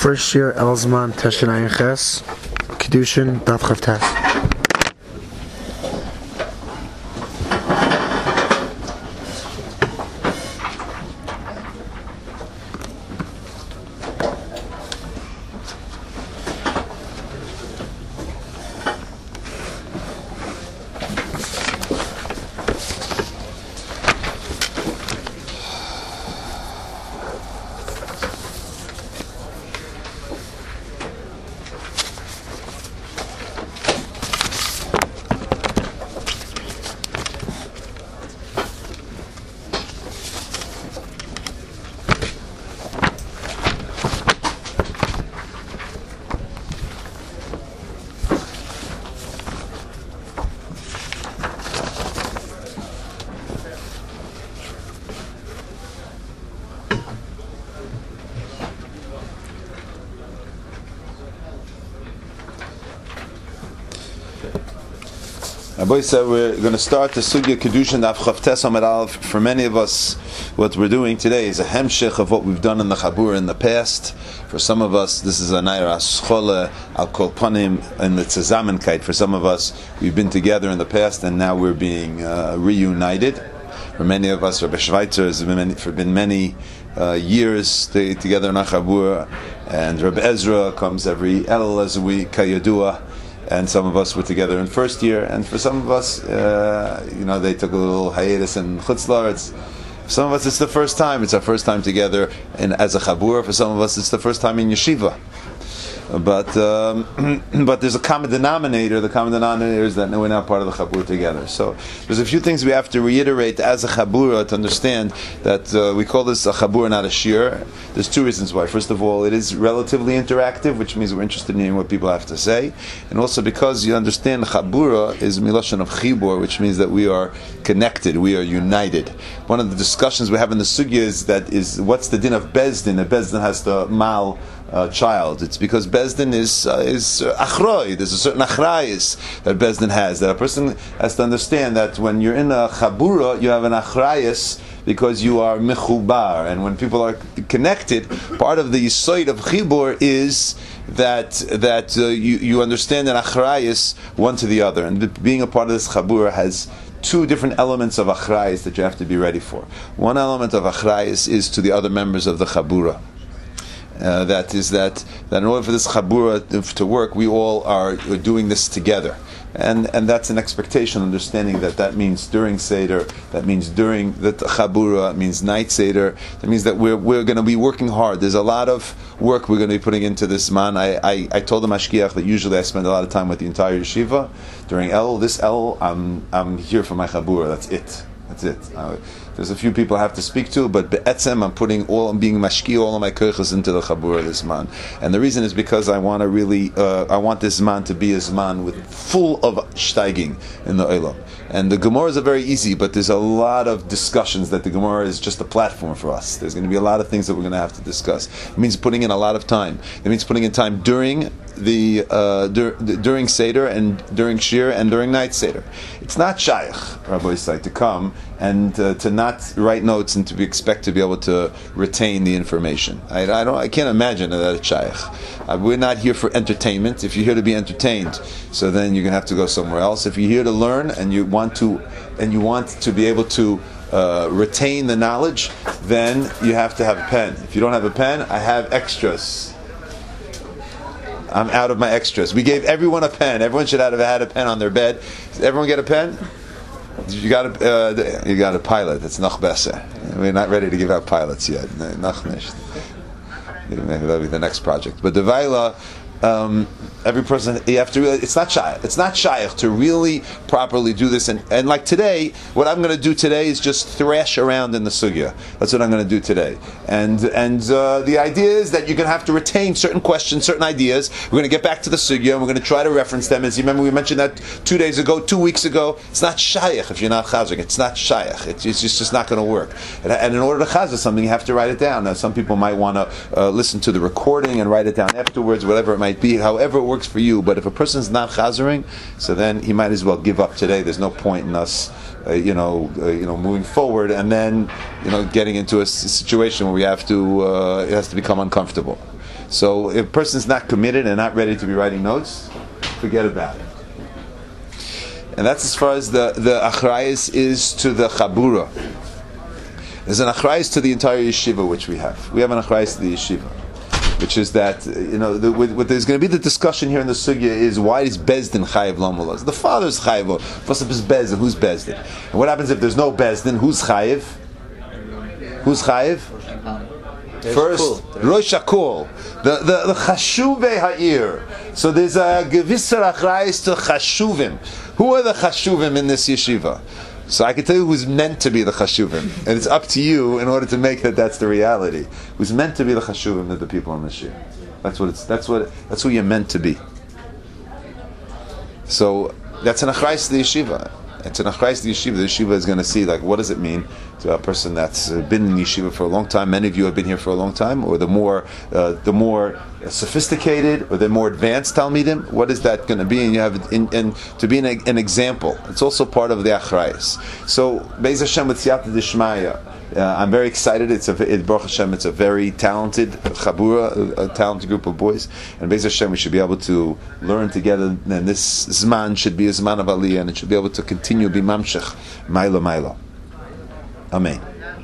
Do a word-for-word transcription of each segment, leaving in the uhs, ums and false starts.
First year Elzman Teshin Ayin Ches, Kedushin Daf Chavtas. Boy said we're going to start the Sugya Kedushin Daf Chavtes Amud Aleph. For many of us, what we're doing today is a hemshich of what we've done in the Chabur in the past. For some of us, this is a Naira Aschole Al Kol Panim and the Tzazamenkeit. For some of us, we've been together in the past and now we're being uh, reunited. For many of us, Rabbi Schweitzer has been many, for been many uh, years to, together in a Chabur, and Rabbi Ezra comes every El as we Kayadua. And some of us were together in first year, and for some of us, uh, you know, they took a little hiatus in Chutz La'aretz. For some of us, it's the first time. It's our first time together in, as a chabur. For some of us, it's the first time in yeshiva. But um, but there's a common denominator. The common denominator is that we're now part of the chabur together. So there's a few things we have to reiterate as a chabur to understand that uh, we call this a chabur, not a shir. There's two reasons why. First of all, it is relatively interactive, which means we're interested in hearing what people have to say, and also because you understand chabura is milashon of chibur, which means that we are connected, we are united. One of the discussions we have in the sugya is that is what's the din of bezdin? A bezdin has to mal Uh, child. It's because Bezdin is uh, is uh, achroi. There's a certain achrayis that Bezdin has. That a person has to understand that when you're in a chabura, you have an achrayis because you are mechubar. And when people are connected, part of the yisoid of chibur is that that uh, you you understand an achrayis one to the other. And being a part of this chabura has two different elements of achrayis that you have to be ready for. One element of achrayis is to the other members of the chabura. Uh, that is that, that in order for this chabura to work, we all are doing this together. And and that's an expectation, understanding that that means during Seder, that means during the chabura, it means night Seder, that means that we're we're going to be working hard. There's a lot of work we're going to be putting into this man. I, I, I told the mashgiach that usually I spend a lot of time with the entire yeshiva. During El, this El, I'm, I'm here for my chabura, that's it. That's it. Uh, there's a few people I have to speak to, but be'etzem, I'm putting all, I'm being mashki all of my koiches into the chabura this man. And the reason is because I want to really, uh, I want this man to be a man with full of steiging in the olam. And the Gemara is a very easy, but there's a lot of discussions that the Gemara is just a platform for us. There's going to be a lot of things that we're going to have to discuss. It means putting in a lot of time. It means putting in time during the uh, dur- during Seder and during Shir and during night Seder. It's not shaykh, Rabbi Yisai, to come and uh, to not write notes and to be, expect to be able to retain the information. I, I don't. I can't imagine that it's shaykh. Uh, we're not here for entertainment. If you're here to be entertained, so then you're going to have to go somewhere else. If you're here to learn and you want to, and you want to be able to uh, retain the knowledge, then you have to have a pen. If you don't have a pen, I have extras. I'm out of my extras. We gave everyone a pen. Everyone should have had a pen on their bed. Did everyone get a pen? You got a uh, you got a pilot. It's noch besser. We're not ready to give out pilots yet. Noch nicht. Maybe that'll be the next project. But the Vaila, um, every person, you have to realize, it's not shy. It's not shaykh to really properly do this. And, and like today, what I'm going to do today is just thrash around in the sugya. That's what I'm going to do today. And and uh, the idea is that you're going to have to retain certain questions, certain ideas. We're going to get back to the sugya, and we're going to try to reference them. As you remember, we mentioned that two days ago, two weeks ago. It's not shaykh if you're not chazak. It's not shaykh. It's, it's just, just not going to work. And, and in order to chazak something, you have to write it down. Now, some people might want to uh, listen to the recording and write it down afterwards, whatever it might be, however it works for you. But if a person's not chazering, so then he might as well give up today. There's no point in us, uh, you know, uh, you know, moving forward and then, you know, getting into a s- situation where we have to, uh, it has to become uncomfortable. So if a person's not committed and not ready to be writing notes, forget about it. And that's as far as the, the achrayis is to the chabura. There's an achrayis to the entire yeshiva which we have. We have an achrayis to the yeshiva, which is that, you know, the, with, with, there's going to be the discussion here in the sugya is why is Bezdin chayiv lamulas? The father's chayiv. What's up is Bezdin? Who's Bezdin? And what happens if there's no Bezdin? Who's chayiv? Who's chayiv? First, Rosh HaKol, the the the Chashuvei Ha'ir. So there's a gewisser achrayis to Chashuvim. Who are the Chashuvim in this yeshiva? So I can tell you who's meant to be the Chashuvim, and it's up to you in order to make that that's the reality. Who's meant to be the Chashuvim of the people in Mashiach? That's what it's. That's what. That's who you're meant to be. So that's an achrayis to the yeshiva. It's an achrayis to the yeshiva. The yeshiva is going to see, like, what does it mean to a person that's been in yeshiva for a long time? Many of you have been here for a long time, or the more, uh, the more sophisticated, or the more advanced talmidim. What is that going to be? And you have, in, and to be an, an example. It's also part of the achrayis. So, Be'ez Hashem with Siyata Dishmaya. Uh, I'm very excited. It's a it, Baruch Hashem. It's a very talented chabura, a, a talented group of boys. And Be'ez Hashem, we should be able to learn together. And this zman should be a zman of aliyah, and it should be able to continue be mamshech, maila maila. Amen.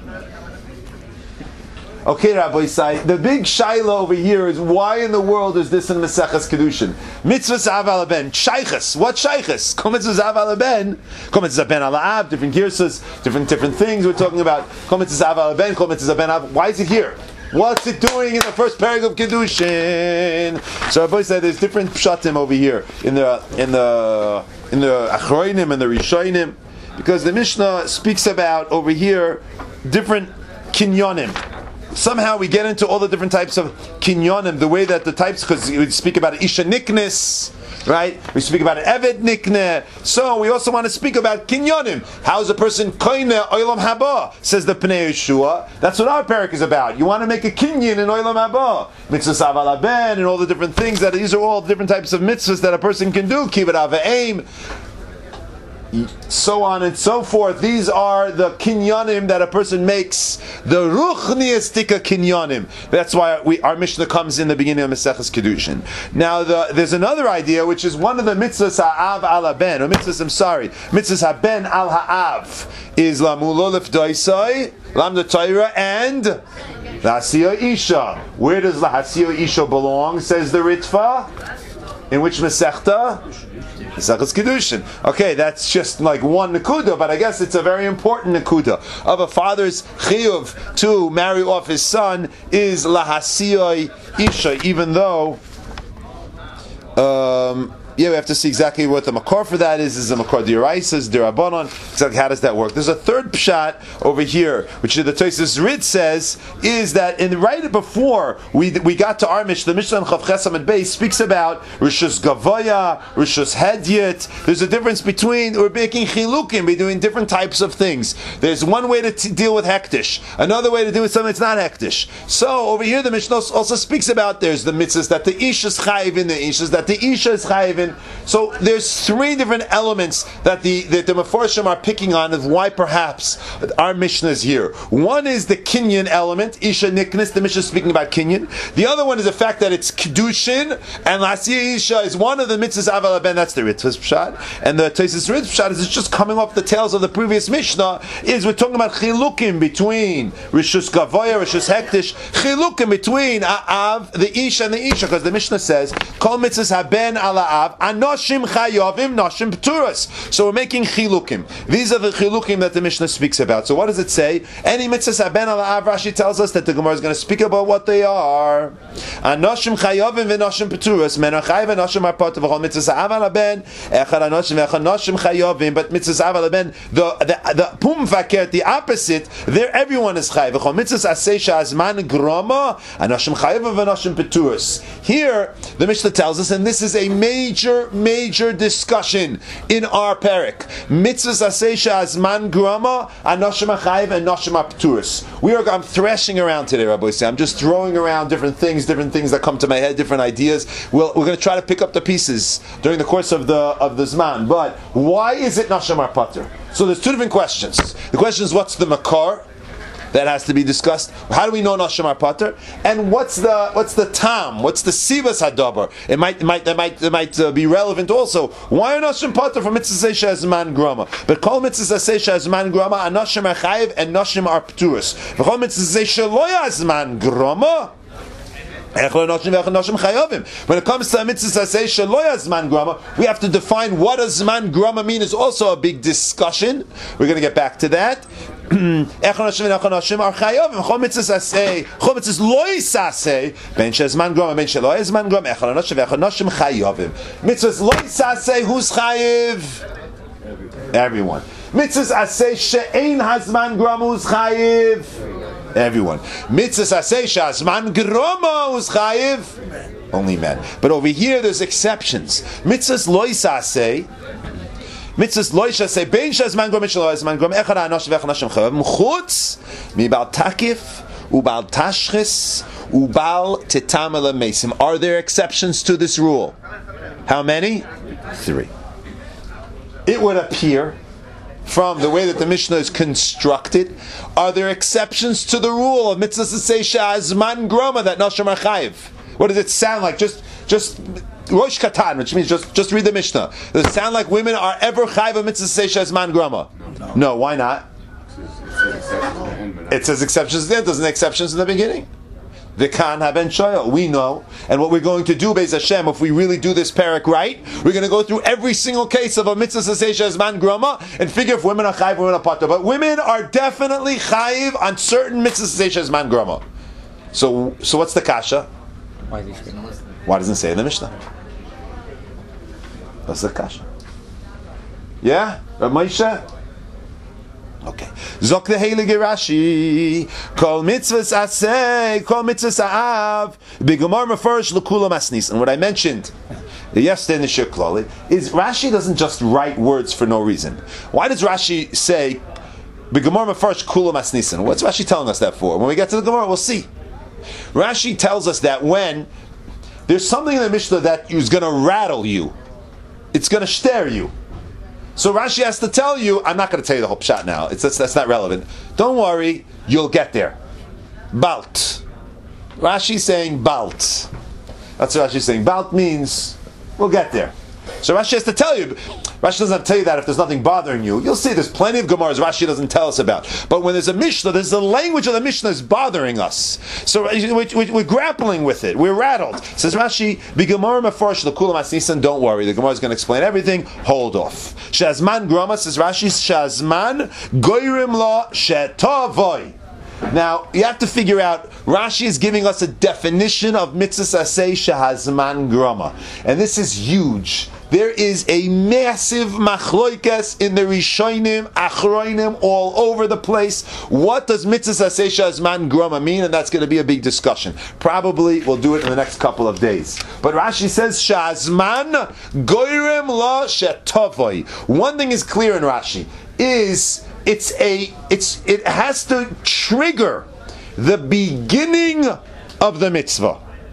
Okay, Rabbi Isai, the big shaila over here is why in the world is this in Maseches Kedushin? Mitzvah Zav al Ben, Shaychus. What Shaychus? Kol Mitzvah Zav al Ben, Kol Mitzvah Ben al Av, different girsas, different different things we're talking about. Kol Mitzvah Zav al Ben, Kol Mitzvah Ben Av. Why is it here? What's it doing in the first paragraph of Kedushin? So Rabbi said there's different pshatim over here in the in the in the Achroinim and the Rishonim, because the Mishnah speaks about over here different kinyonim. Somehow we get into all the different types of kinyonim, the way that the types, because we speak about isha niknes, right? We speak about eved nikne. So we also want to speak about kinyonim. How is a person koine olam haba? Says the Pnei Yeshua. That's what our parak is about. You want to make a kinyan in olam haba, mitzvah saval ben, and all the different things that these are all different types of mitzvahs that a person can do. Kibbut aveim, so on and so forth. These are the kinyanim that a person makes. The ruchniistika kinyanim. That's why we, our Mishnah comes in the beginning of Maseches Kedushin. Now, the, there's another idea, which is one of the mitzvahs ha'av al ben, or mitzvahs, I'm sorry, mitzvahs ha'ben al ha'av, is lamulo lefdoisai, lam the Torah, and la'asiya isha. Where does la'asiya isha belong, says the Ritva? In which Masechta? Maseches Kedushin. Okay, that's just like one nekuda, but I guess it's a very important nekuda of a father's chiyuv to marry off his son is lahasiyoi isha, even though um, yeah, we have to see exactly what the makor for that is. Is a makor d'oraisa, d'rabanan? Exactly how does that work? There's a third pshat over here, which the Tosfos Rit says is that in right before we we got to our Mishnah, the Mishnah in Chav Ches Amud Beis speaks about rishus gavoya, rishus hedyet. There's a difference between we're making chilukim, we're doing different types of things. There's one way to t- deal with hektish, another way to deal with something that's not hektish. So over here, the Mishnah also speaks about there's the mitzvahs that the isha is chayiv in, the ishas that the isha is chayiv in. So there's three different elements that the that the Mefarshim are picking on of why perhaps our Mishnah is here. One is the Kinyan element, Isha Niknis, the Mishnah is speaking about Kinyan. The other one is the fact that it's Kedushin, and Lasiya Isha is one of the mitzvahs Aval Ben, that's the Ritva's Pshat. And the Tosfos Rit Pshat is just coming off the tails of the previous Mishnah, is we're talking about Chilukim between Rishus Gavoya, Rishus Hektish, Chilukim between Av, the Isha and the Isha, because the Mishnah says, Kol mitzvahs haben ala Av, Anoshim chayovim, noshim pturas. So we're making chilukim. These are the chilukim that the Mishnah speaks about. So what does it say? Any mitzvahs haben ala av, Rashi tells us that the Gemara is going to speak about what they are. Anoshim chayovim v'noshim pturas. Men achayiv v'noshim are part of all mitzvahs av ala ben. Echad anoshim v'echad noshim chayovim. But mitzvahs av ala ben, the the the pum fakert, the opposite. There, everyone is chayiv. V'chol mitzvahs aseisha azman groma. Anoshim chayovim v'noshim pturas. Here, the Mishnah tells us, and this is a major, major discussion in our parak. Mitzvahs aseisha azman grama, anoshim achayiv, and noshim apturis. We are. I'm thrashing around today, Rabbi Yossi. I'm just throwing around different things, different things that come to my head, different ideas. We'll, we're going to try to pick up the pieces during the course of the of the zman. But why is it noshim apatur? So there's two different questions. The question is, what's the makar? that has to be discussed. How do we know nashim are pater? And what's the what's the tam? What's the sivas hadabar? It might it might that might it might uh, be relevant also. Why are nashim pater from mitzvah shazman grama? But kol mitzvah shazman grama and nashim are chayiv and nashim are pturos. Kol mitzvah shelo yazman grama. When it comes to a mitzvah say shelo yazman grama, we have to define what does zman grama mean. Is also a big discussion. We're going to get back to that. Mitzvahs loisase, who's chayiv? Everyone. Mitzvahs asay she'ein hazman grama, who's chayiv? Everyone. Mitzvahs asay she'azman grama, who's chayiv? Only men. But over here there's exceptions. Mitzvahs loisase, mitzvahs loisha say bein shazman grom mishlo azman grom echad anosh v'echad nashim chayav chutz mibal takif ubal tashchis ubal tetamela mesim. Are there exceptions to this rule? How many? Three. It would appear from the way that the Mishnah is constructed, are there exceptions to the rule of mitzvahs to say shazman groma that nashim are chayiv? What does it sound like? Just just Rosh Katan, which means just, just read the Mishnah. Does it sound like women are ever chayiv of mitzvah say shazman grama? No. No, why not? It says exceptions there, it doesn't exceptions in the beginning. V'kan haben shoyel. We know, and what we're going to do, Beis Hashem, if we really do this parak right, we're going to go through every single case of a mitzvah say shazman grama and figure if women are chayiv, women are patur. But women are definitely chayiv on certain mitzvahs say shazman grama. So, so what's the kasha? Why doesn't it say in the Mishnah? What's the kasha? Yeah? Rav Moshe? Okay. Zok the heilige Rashi. Kol mitzvahs aseh, kol mitzvahs ha'av, b'gemar mefarish l'kula masnis. And what I mentioned yesterday in the Shir Klali is Rashi doesn't just write words for no reason. Why does Rashi say b'gemar mefarish kula masnisin? What's Rashi telling us that for? When we get to the Gemara, we'll see. Rashi tells us that when there's something in the Mishnah that is going to rattle you, it's going to stare you. So Rashi has to tell you, I'm not going to tell you the whole pshat now. It's that's, that's not relevant. Don't worry, you'll get there. Balt. Rashi's saying balt. That's what Rashi's saying. Balt means we'll get there. So Rashi has to tell you. Rashi doesn't have to tell you that if there's nothing bothering you. You'll see there's plenty of Gemaras Rashi doesn't tell us about. But when there's a Mishnah, there's the language of the Mishnah is bothering us. So we're grappling with it. We're rattled. Says Rashi, B'Gemara Mefarish l'Kula Masnisan, don't worry. The Gemara is going to explain everything. Hold off. Shazman Grama, says Rashi, Shazman Goyrim La Shetavoy. Now, you have to figure out, Rashi is giving us a definition of mitzvah aseh shehazman grama. And this is huge. There is a massive machloikes in the Rishonim, Achroinim, all over the place. What does mitzvah aseh shehazman grama mean? And that's going to be a big discussion. Probably we'll do it in the next couple of days. But Rashi says, shehazman goyrem la shetavoy. One thing is clear in Rashi, is It's a, it's, it has to trigger the beginning of the mitzvah.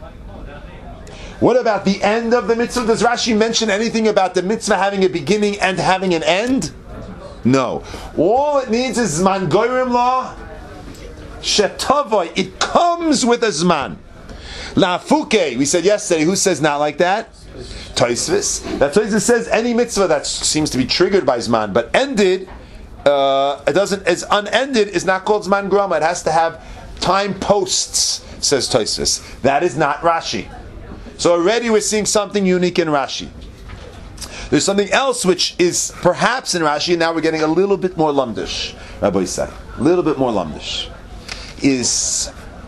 What about the end of the mitzvah? Does Rashi mention anything about the mitzvah having a beginning and having an end? No. All it needs is zman goyrim la shetavoy. It comes with a zman. La'afuke, we said yesterday, who says not like that? Tosfos. That Tosfos says any mitzvah that seems to be triggered by zman, but ended, Uh, it doesn't. It's unended. Is not called zman grama. It has to have time posts. Says Tosfos. That is not Rashi. So already we're seeing something unique in Rashi. There's something else which is perhaps in Rashi. And now we're getting a little bit more lumdish. Rabbi Yisai, a little bit more lumdish. Is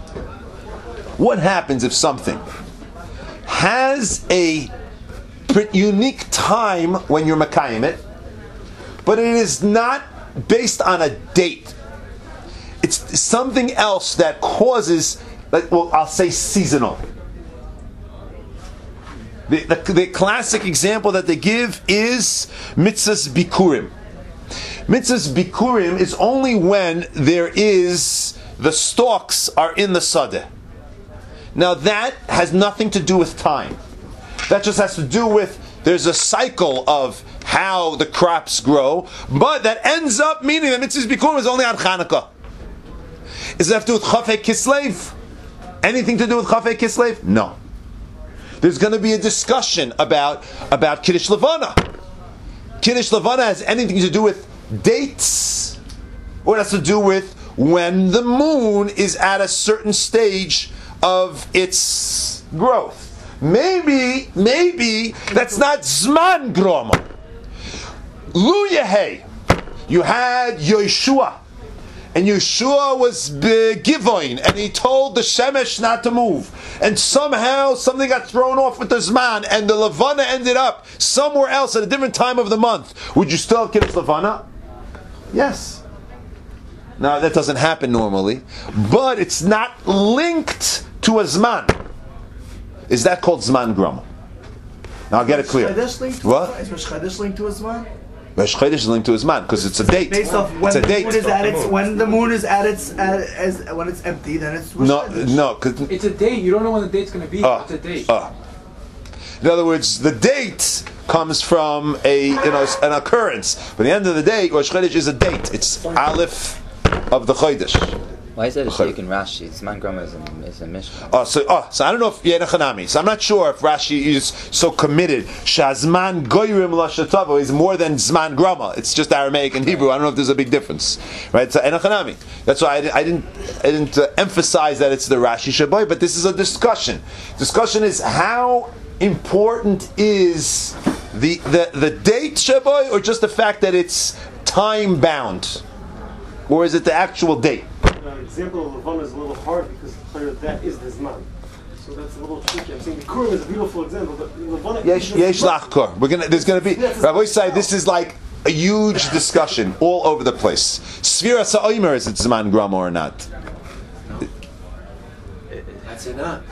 what happens if something has a unique time when you're makayim it, but it is not based on a date. It's something else that causes, like, well, I'll say seasonal. The, the, the classic example that they give is mitzvahs bikurim. Mitzvahs bikurim is only when there is, the stalks are in the sadeh. Now that has nothing to do with time. That just has to do with, there's a cycle of how the crops grow, but that ends up meaning that mitzvahs bikurim is only on Chanukah. Does it have to do with Chafei Kislev? Anything to do with Chafei Kislev? No. There's going to be a discussion about, about Kiddush Levana. Kiddush Levana has anything to do with dates, or it has to do with when the moon is at a certain stage of its growth. Maybe, maybe that's not Zman Groma. Lu Yehei, you had Yeshua, and Yeshua was Givoin, and he told the Shemesh not to move. And somehow something got thrown off with the Zman, and the Levana ended up somewhere else at a different time of the month. Would you still have Kiddush Levana? Yes. Now that doesn't happen normally, but it's not linked to a Zman. Is that called Zman Groma? Now I'll get it clear. What? Is Rosh Chodesh linked to a Zman? Rosh Chodesh is linked to his man because it's a date. Based off when it's a the date. moon is at its when the moon is at its at, as when it's empty, then it's Rosh No, Chodesh. no, because It's a date. You don't know when the date's going to be. uh, it's a date. uh. In other words, the date comes from a you know an occurrence. But at the end of the day, Rosh Chodesh is a date. It's Aleph of the Chodesh. Why is that a shayk in Rashi? Zman Groma is a, is a Mishnah. Oh, so oh, so I don't know if yeah, Hanami. So I'm not sure if Rashi is so committed. Shazman Goyrim Lashatavo is more than Zman Grama. It's just Aramaic and Hebrew. I don't know if there's a big difference, right? So Hanami. That's why I, didn't I didn't, I didn't uh, emphasize that it's the Rashi Shabai. But this is a discussion. Discussion is how important is the the the date Shabai, or just the fact that it's time bound, or is it the actual date? The example of Levana is a little hard because clear that is the Zman. So that's a little tricky. I'm saying the Kurim is a beautiful example, but Levana Yesh Yesh Lachkor. We're gonna. There's gonna be. Rabbi say this is like a huge discussion all over the place. Sfira Sa'omer, is it Zman Grama or not? That's it not.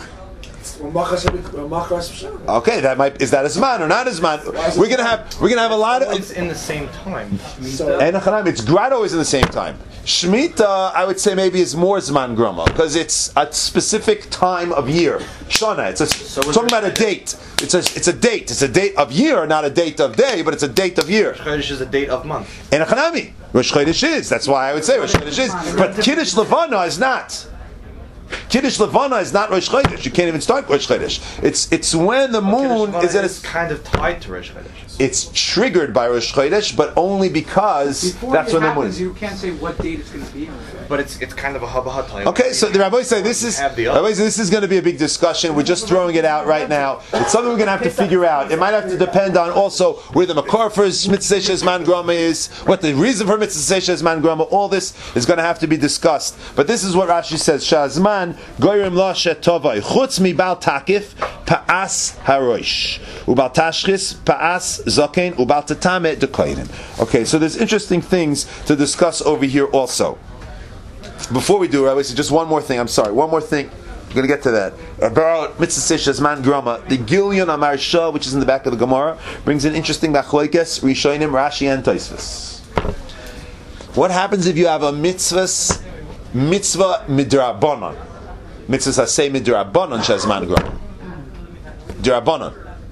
Okay, that might is that a Zman or not a Zman? We're gonna have we're gonna have a lot of. It's in the same time. So, And it's grado is in the same time. Shemitah, I would say maybe is more Zman Grama because it's a specific time of year. Shana, it's a, So talking about a date. It's a it's a date. It's a date of year, not a date of day, but it's a date of year. Chodesh is a date of month. And a Chanami, Rosh Chodesh is. That's why I would say Rosh Chodesh is. But Kiddush Levana is not. Kiddush Levana is not Rosh Chodesh. You can't even start Rosh Chodesh. It's it's when the moon Kiddush is at is its. kind of tied to Rosh Chodesh. It's triggered by Rosh Chodesh, but only because Before that's it when the moon happens, is. you can't say what date it's going to be on. But it's it's kind of a hubba time. Okay, so the Rabbi say this is Have the Rabbi say this is going to be a big discussion. We're just throwing it out right now. It's something we're going to have to figure out. It might have to depend on also where the makor for mitzvah Zman Grama is, what the reason for mitzvah Zman Grama. All this is going to have to be discussed. But this is what Rashi says: Shazman goyrim la shetovai chutz mi bal takif paas harosh ubal tashchis paas zaken ubal tatame dekoyrin. Okay, so there's interesting things to discuss over here also. Before we do, I would say just one more thing. I'm sorry, one more thing. I'm going to get to that. About mitzvah Zman Grama, the Gilyon Amar Shah, which is in the back of the Gemara, brings an interesting machlokes Rishonim, Rashi, and Tosfos. What happens if you have a mitzvah, mitzvah midrabanan, mitzvah say midrabanan Zman Grama, midrabanan,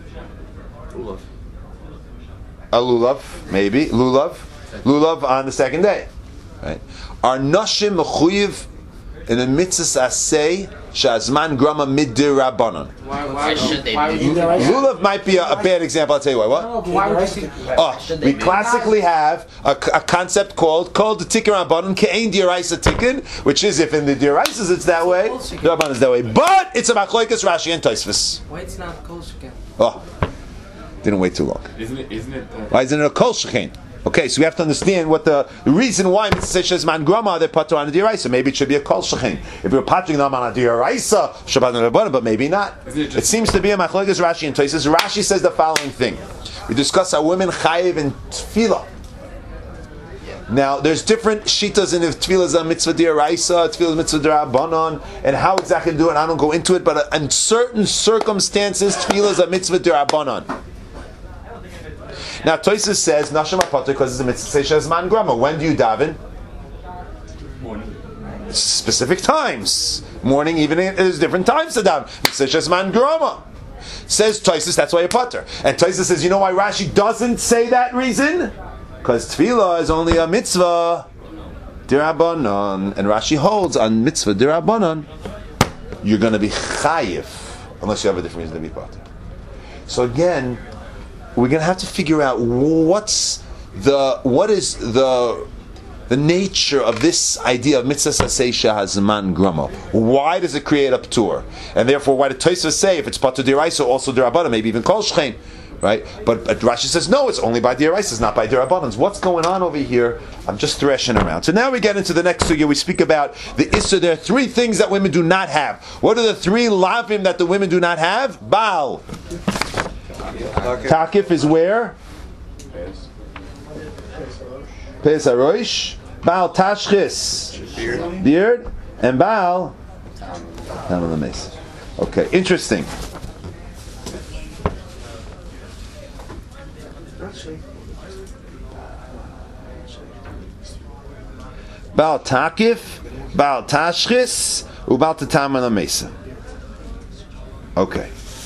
a lulav, maybe lulav, lulav on the second day, right? Are nashim mechuyev in the mitzvah asay shazman grama midrabanan? Why, why should they why be? would you Lulav might be a, a bad example. I'll tell you why. What? No, but why would you think? Oh, we classically have a, a concept called called the tikkun rabbanon ke'ein diraisa tikkun, which is if in the diraisas it's that way, the rabbanon is that way. But it's a machlokes Rashi and Tosfos. why it's not kol sheken? Oh, didn't wait too long. Isn't it? Isn't it? Uh, Why isn't it a kol shechein? Okay, so we have to understand what the, the reason why mitzvah Zman Grama they're patur on a diraisa. Maybe it should be a kol shechein. If you're patring them on a diraisa, shabbat rabbanon, but maybe not. It, it seems to be a machlokes Rashi and Tosfos. Rashi says the following thing: we discuss our women chayiv and tefillah. Now, there's different shitas in if tefillah is a mitzvah diraisa, tefillah is mitzvah dirabanan, and how exactly to do it. I don't go into it, but in certain circumstances, tefillah is a mitzvah dirabanan. Now, Tosfos says nashim apater because it's a mitzvah Zman Grama. When do you daven? morning. Specific times, morning, evening. There's different times to daven. Mitzvah Zman Grama. Says Tosfos, that's why you pater. And Tosfos says, you know why Rashi doesn't say that reason? Because tefillah is only a mitzvah dirabanan, and Rashi holds on mitzvah dirabanan, you're going to be chayiv unless you have a different reason to be pater. So again, we're going to have to figure out what's the what is the the nature of this idea of mitzvah sasei shehazman grama. Why does it create a ptur? And therefore, why did Tosfos say if it's pater diraisa, also dirabanan, maybe even kol shchein, right? But, but Rashi says no, it's only by diraisa, not by dirabanans. What's going on over here? I'm just threshing around. So now we get into the next sugya. We speak about the issa. There are three things that women do not have. What are the three lavim that the women do not have? Baal. Takif is where? Pes Harosh. Baal Tashchis, beard. beard, and Baal down on the mace. Okay, interesting. Baal Takif, Baal Tashchis, Ubaal Tatam on the mace. Okay.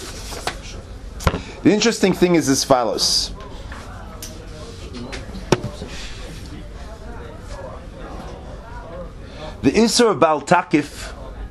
The interesting thing is as follows. The Isser of Baal Takif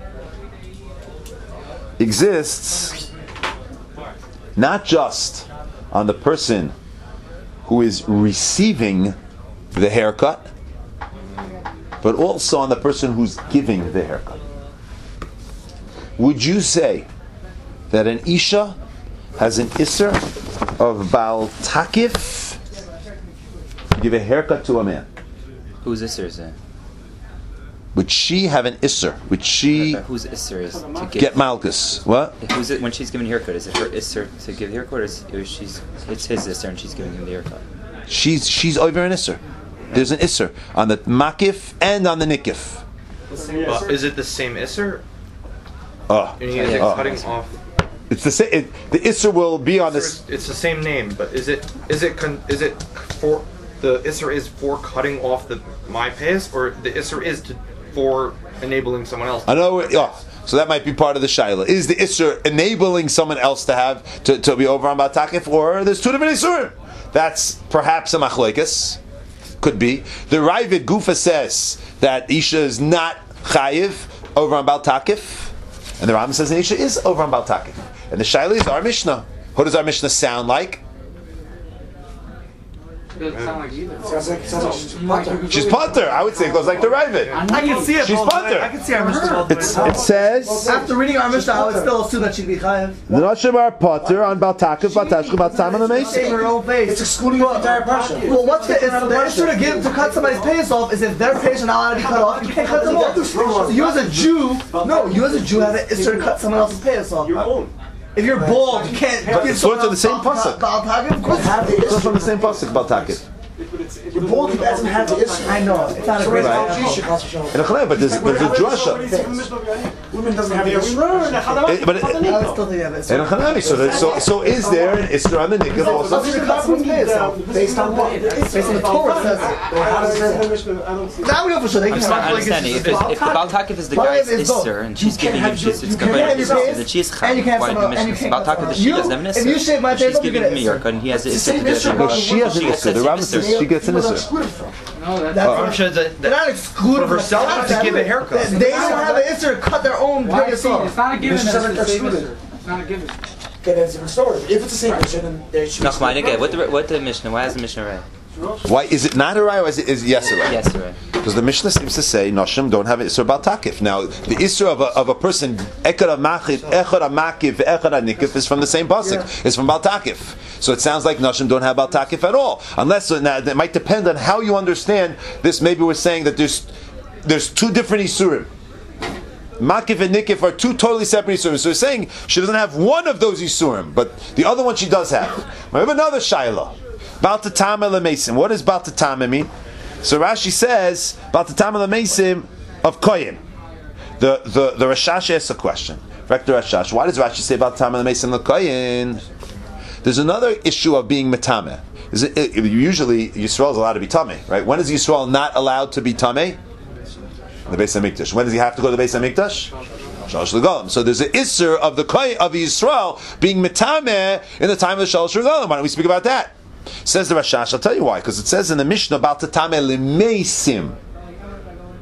exists not just on the person who is receiving the haircut, but also on the person who's giving the haircut. Would you say that an Isha has an Isser of Baal Takif to give a haircut to a man? Whose Isser is it? Would she have an Isser? Would she whose Isser is to give, get Malchus? What? Who's it when she's giving haircut? Is it her Isser to give the haircut, or is or she's it's his Isser and she's giving him the haircut? She's she's over an Isser. There's an Isser on the Makif and on the Nikif. Uh, is it the same Isser? Oh, And he is oh. cutting off. It's the same. It, the Isser will be on this. Isser, it's the same name, but is it is it con, is it for the Isser is for cutting off the my pace, or the Isser is to for enabling someone else? I know. Oh, so that might be part of the shaila. Is the Isser enabling someone else to have to, to be over on Baal Takif, or there's two different Issurim? That's perhaps a machlekes. Could be. The Ravid Gufa says that Isha is not chayiv over on Baal Takif, and the Rambam says that Isha is over on Baal Takif. And the shaila is our Mishnah. What does our Mishnah sound like? It doesn't sound like either. Sounds like, sounds like She's punter. I would say it goes like the Ravid. I can see it. She's both punter. ways. I can see our Mishnah both ways. It's, it says After reading our Mishnah, I would still assume that she'd be chayav. the Nashim are punter on Baal Takif, Baal Tashchis, Baal Tam on the Save Mason. her own face. it's excluding the entire person. Well, what's the, it's, the issue to give to cut somebody's face off is if their face are not allowed to be cut off, you can't cut them off. So you as a Jew, no, you as a Jew have an issue to cut someone else's face off. Your own. If you're bald, you can't But give it's someone sort of the else same Baal- pasuk. Baal Takif. Of course. Have the It's issue. from the same pasuk, Baal Takif. The bald doesn't have the issue. I know, it's not a great Right. idea. In a Chalev, but there's, there's a drasha. Women doesn't have the issue. It- but it- I would still think you have it. In a Chanami, so, that- so so is there an Isra on the Nikah also? Let's just cut someone's face off. Based on what? Based on the Torah says it. How does it? I don't see. Now we know for sure. They I'm can just not have like understanding. If, it's if, if the Baal Takif is the Well, guy's it's both. Isser and she's You giving can't him, have she's, your- it's you can't combined have with your Isser face, that she is and you Chayav. can't Why have the some- Mishnah and you says can't Baal have Takif, that some- she you- doesn't have an if Isser. you shave my face She's off, you giving get him a an Isser. haircut and he has an Isser to same do Isser, it. but She has an She Isra. The says Rambam Isser. says she gets an People are Isra. excluded from. No, that's That's I'm sure that, They're not that excluded for herself from to give a haircut. They they don't have an Isser to cut their own why face see, off. it's not a given This is that something it's the same excluded. Isser. It's not a given. Okay, that's a different story. If it's the same issue, then there should be. Nachman, again, what the what the Mishnah? Why is the Mishnah right? Why is it not a Rai or is it is yes a Rai? Yes, right. Because the Mishnah seems to say Noshim don't have an Isra Baal Takif. Now the Isra of a, of a person Echad HaMachid, Echad HaMakif, Echad HaNikif is from the same pasuk. Yeah. It's from Baal Takif. So it sounds like Noshim don't have Baal Takif at all. Unless now, it might depend on how you understand this. Maybe we're saying that there's there's two different Isurim. Makif and Nikif are two totally separate Isurim. So we're saying she doesn't have one of those Isurim, but the other one she does have. We have another Shaila. Baal Tatama L'Mesim. What does Baal Tatama mean? So Rashi says Baal Tatama L'Mesim of Koyin. The the the Rashash asks a question. Rector Rashash. Why does Rashi say Baal Tatama L'Mesim L'Koyin? There's another issue of being Metame. Is it, it, usually Yisrael is allowed to be Tameh, right? When is Yisrael not allowed to be Tameh? The Beis Hamikdash. When does he have to go to the Beis Hamikdash? Shalosh Regalim. So there's an Isser of the Koyin of Yisrael being Metameh in the time of the Shalosh Regalim. Why don't we speak about that? Says the Rashash. I'll tell you why. Because it says in the Mishnah about Tatameh L'Meisim.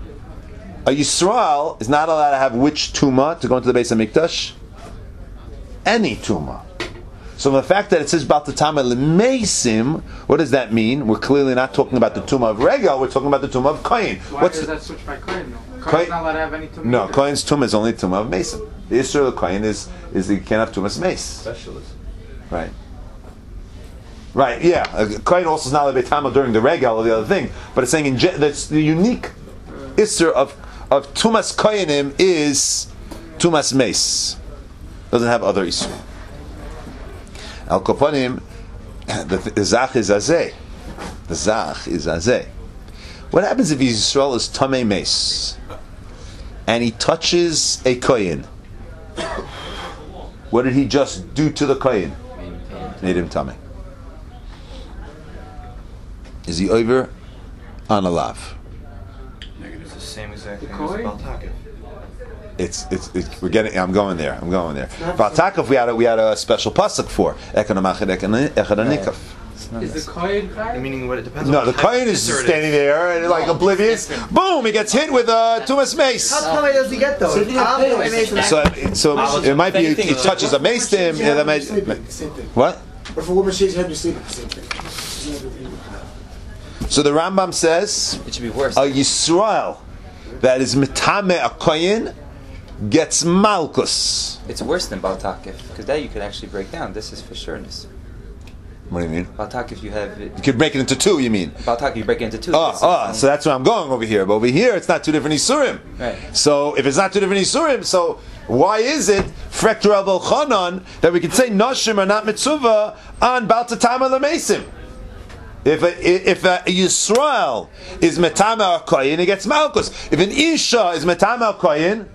A Yisrael is not allowed to have which tumah to go into the base of Mikdash? Any tumah. So the fact that it says about the Tama L'Meisim, what does that mean? We're clearly not talking about the tumah of Regel, we're talking about the tumah of Kohen. Why What's does the, that switch by Kohen though? Kohen- Kohen's not allowed to have any tumah. No, either. Kohen's tumah is only tumah of Mason. The Israel of Kohen is, is the can't have tumah's mace. Specialist. Right. Right, yeah. Uh, Kohen also is not allowed to be Tama during the Regel or the other thing, but it's saying in ge- that's the unique Isser of, of Tumas Kohenim is Tumas Mace. Doesn't have other Isser. Al Kopanim, the, the Zach is Azeh. The Zach is Azeh. What happens if Yisrael is Tamei Mace and he touches a Kohen? What did he just do to the Kohen? Made him Tamei. Is he over on a lav? It's the same exact thing as Kohen? Baltakif. It's, it's it's we're getting. I'm going there. I'm going there. Baltakov we had a, we had a special pasuk for Ekonomachid Ekonikov. Is the Kohen Chayav? Meaning what it depends No, on the what type Kohen of is Isser it standing there and like oblivious. Boom! He gets hit with a Tumas mace. How many does he get though? So he I'm didn't doing pay. Mason. So so it might be he touches a mace to him. Yeah, that might, Same thing. Same thing. what? But for women, she's head, you sleep. Same thing. So the Rambam says It should be worse. a Yisrael that is mitame a Kohen gets malchus. It's worse than Baltakif, because that you could actually break down. This is for sureness. What do you mean? Baltakif, you have it. You could break it into two. You mean? Baltakif, you break it into two. Oh, It's oh, its so own- that's where I'm going over here. But over here, it's not two different Isurim. Right. So if it's not two different Isurim, so why is it Frekter Abel Chanan that we can say Nashim are not Mitzvah on Baltatama Lamesim? If a, if a Yisrael is Metama or Koyin, it gets Malchus. If an Isha is Metama or Koyin,